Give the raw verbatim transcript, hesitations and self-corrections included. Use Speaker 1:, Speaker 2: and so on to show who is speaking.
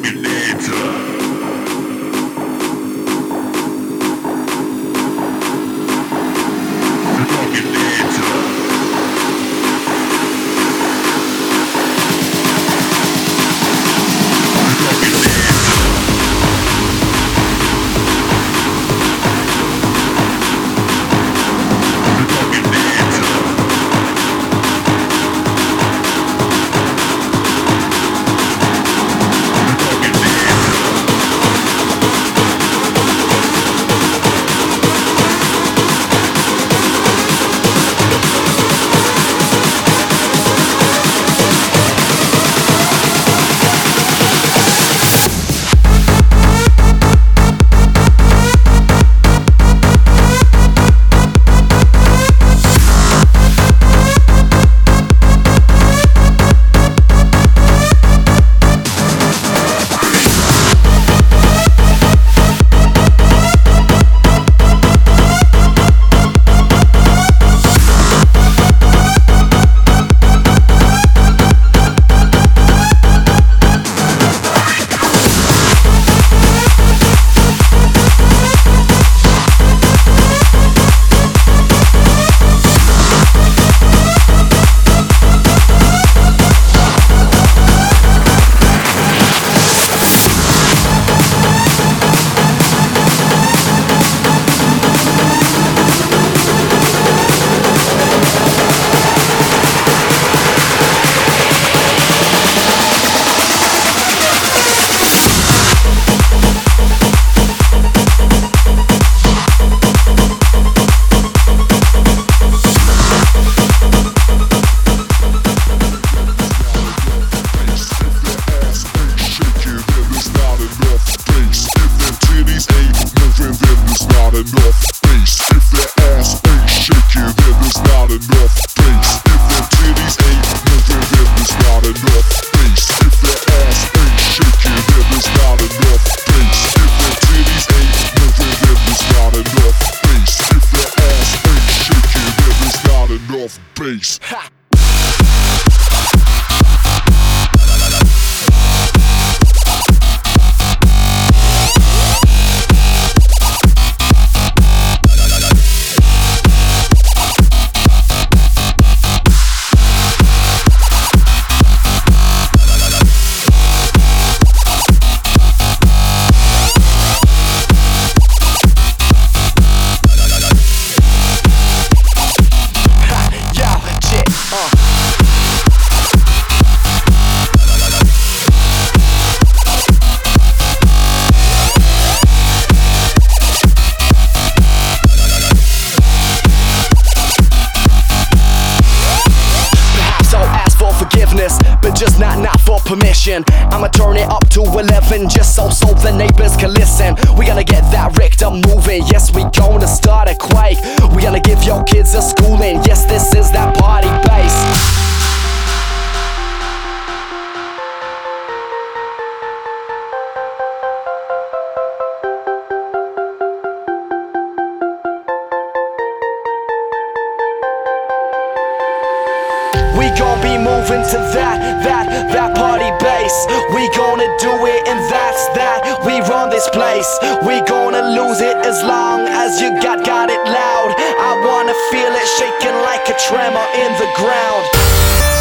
Speaker 1: bass. Ha!
Speaker 2: But just not not for permission. I'ma turn it up to eleven just so so the neighbors can listen. We gonna get that Richter moving. Yes, we gonna start a quake. We gonna give your kids a schooling. Yes, this is that party bass. We gon' be moving to that, that, that party bass. We gonna do it and that's that. We run this place. We gonna lose it as long as you got, got it loud. I wanna feel it shaking like a tremor in the ground.